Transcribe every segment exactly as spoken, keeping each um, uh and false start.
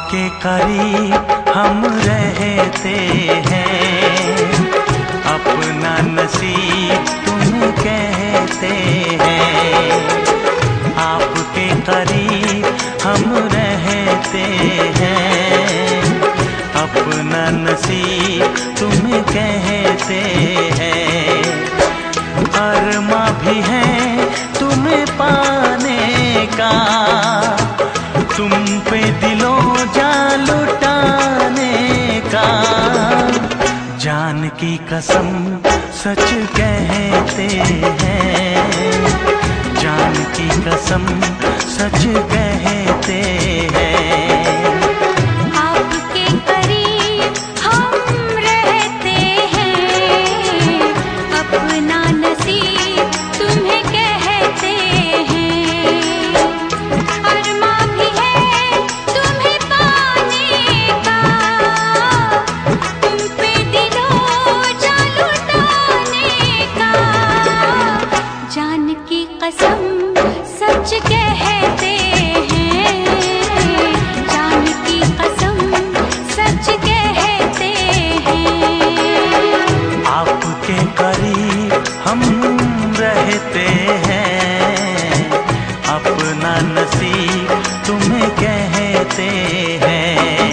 आपके करीब हम रहते हैं, अपना नसीब तुम्हें कहते हैं। आपके करीब हम रहते हैं, अपना नसीब तुम्हें कहते हैं। अरमा भी है तुम्हें पाने का, तुम पे दिलों जा लुटाने का। जान की कसम सच कहते हैं, जान की कसम सच कहते हैं। आपके करीब हम रहते हैं, अपना नसीब तुम्हें कहते हैं। अरमा भी है तुम्हें पाने का, तुम पे दिलों जा लुटाने का। जान की कसम सच कहते हैं, जान की कसम सच कहते हैं। आपके करीब हम रहते हैं, अपना नसीब तुम्हें कहते हैं।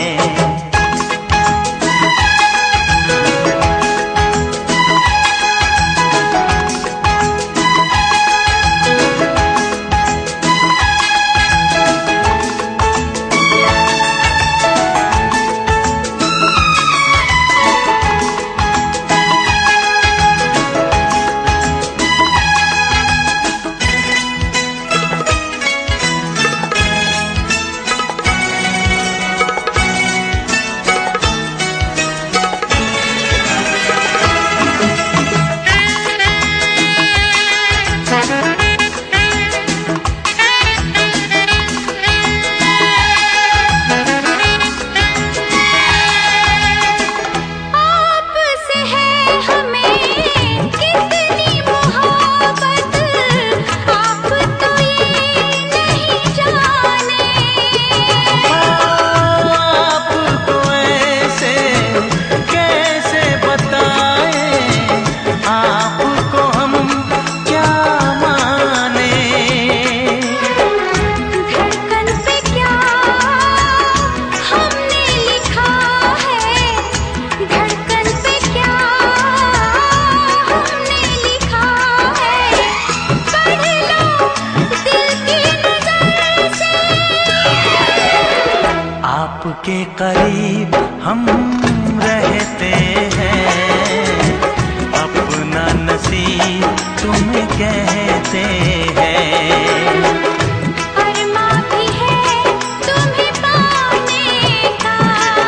आपके करीब हम रहते हैं, अपना नसीब तुम्हें कहते हैं। अरमा भी है तुम्हें पाने का,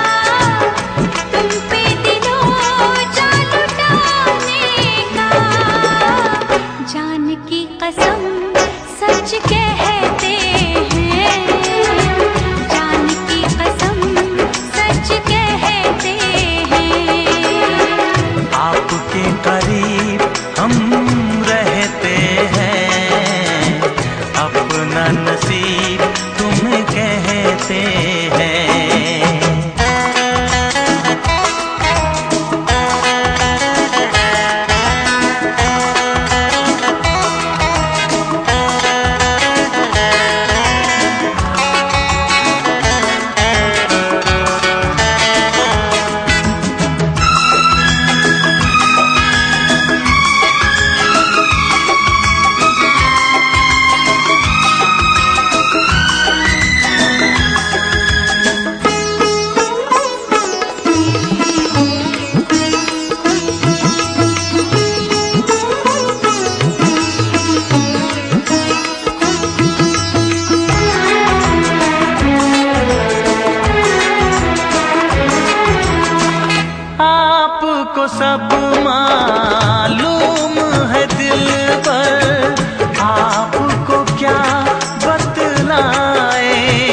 तुम पे दिलों जा लुटाने का। जान की कसम सच कहते हैं, जान की कसम सच कहते हैं। आपके करीब हम रहते हैं, अपना नसीब तुम्हें कहते हैं। आपको सब मालूम है दिल पर, आपको क्या बतलाए।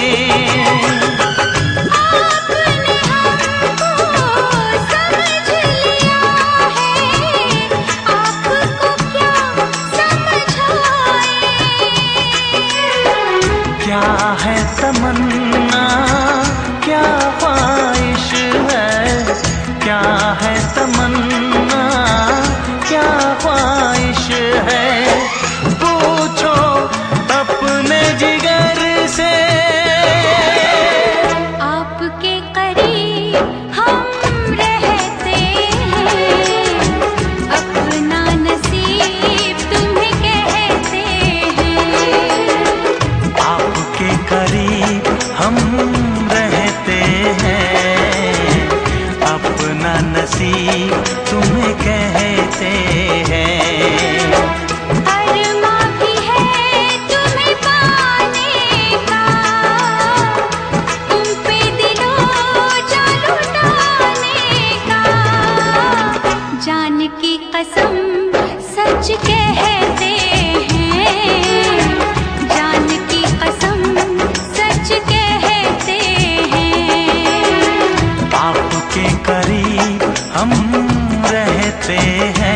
आपने हमको समझ लिया है, आपको क्या समझाए। क्या है तमन्ना क्या कसम सच कहते हैं, जान की कसम सच कहते हैं। आपके करीब हम रहते हैं,